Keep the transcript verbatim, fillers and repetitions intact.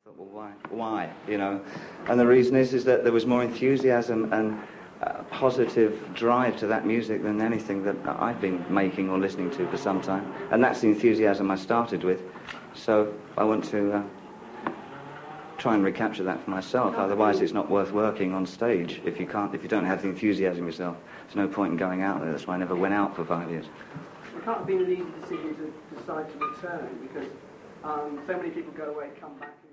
thought, well, why? Why? You know, and the reason is is that there was more enthusiasm and uh, positive drive to that music than anything that I've been making or listening to for some time, and that's the enthusiasm I started with. So I want to uh, try and recapture that for myself. Otherwise, it's not worth working on stage if you can't, if you don't have the enthusiasm yourself. There's no point in going out there. That's why I never went out for five years. It can't have been an easy decision to decide to return because um, so many people go away, come back.